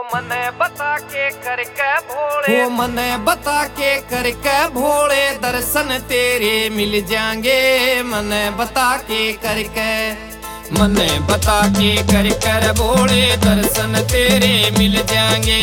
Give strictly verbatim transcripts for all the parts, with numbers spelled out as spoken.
मने बता के करके भोले, वो मने बता के करके भोले, दर्शन तेरे मिल जाएंगे। मने बता के करके, मने बता के कर कर भोले, दर्शन तेरे मिल जाएंगे।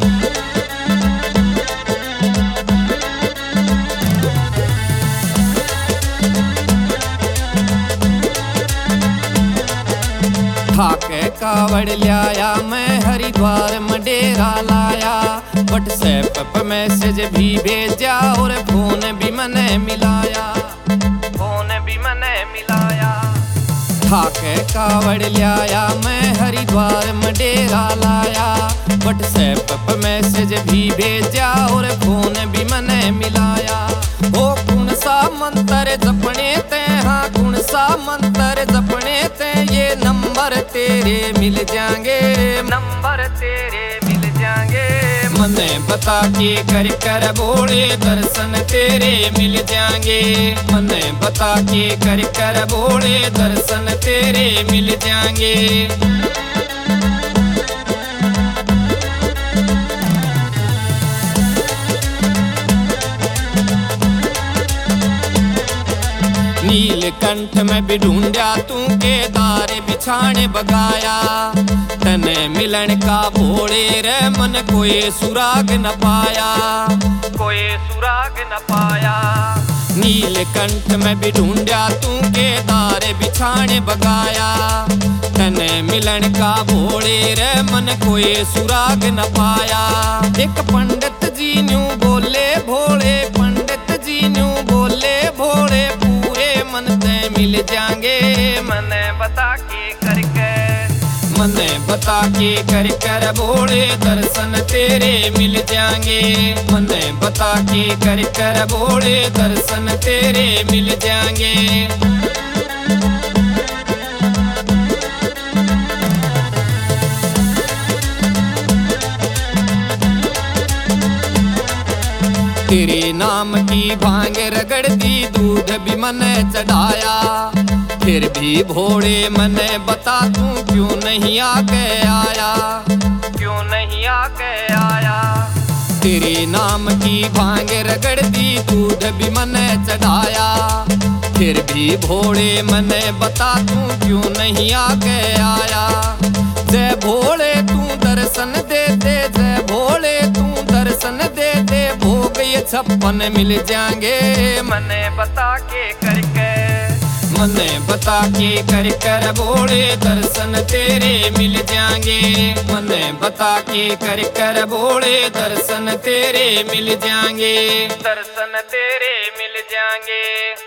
ठाके कावड़ लाया मैं हरिद्वार में डेरा लाया, व्हाट्सएप पे मैसेज भी भेजा और फोन भी मैंने मिलाया, फोन भी मने मिलाया। ठाके कावड़ लाया मैं हरिद्वार में डेरा लाया, व्हाट्सएप पे मैसेज भी भेजा और फोन भी मैंने मिलाया। ओ कौन सा मंत्र जपने ते, हाँ कौन सा मंत्र जपने ते, ये नंबर तेरे मिल जाएंगे, नंबर तेरे मिल जाएंगे। मने बता के कर कर भोले, दर्शन तेरे मिल जाएंगे। मने बता के कर कर भोले, दर्शन तेरे मिल जाएंगे। नीलकंठ में भी ढूंढा तू केदार बिछाने बगाया, तने मिलन का भोले रे मन कोई सुराग न पाया, कोई सुराग न पाया। नीलकंठ में भी ढूंढा तू केदार बिछाने बगाया, तने मिलन का भोले रे मन कोई सुराग न पाया। एक पंडित जी न्यू बोले भोले, पंडित जी न्यू बोले भोले, मन ते मिल जाएंगे। मने बता के करके, मने बता के कर कर भोले, दर्शन तेरे मिल जाएंगे। मने बता के कर कर भोले, दर्शन तेरे मिल जाएंगे। तेरे नाम की भांग रगड़ दी, दूध भी मने चढ़ाया, फिर भी भोले मने बता तू क्यों नहीं आके आया, क्यों नहीं आके आया। तेरे नाम की भांग रगड़ दी, दूध भी मने चढ़ाया, फिर भी भोले मने बता तू क्यों नहीं आके आया। जय भोले तू दर्शन दे दे, जय भोले तू दर्शन दे दे, भोग ये छप्पन मिल जाएंगे। मने बता के करके, मने बता के कर कर भोले, दर्शन तेरे मिल जाएंगे। मने बता के कर कर भोले, दर्शन तेरे मिल जाएंगे, दर्शन तेरे मिल जाएंगे।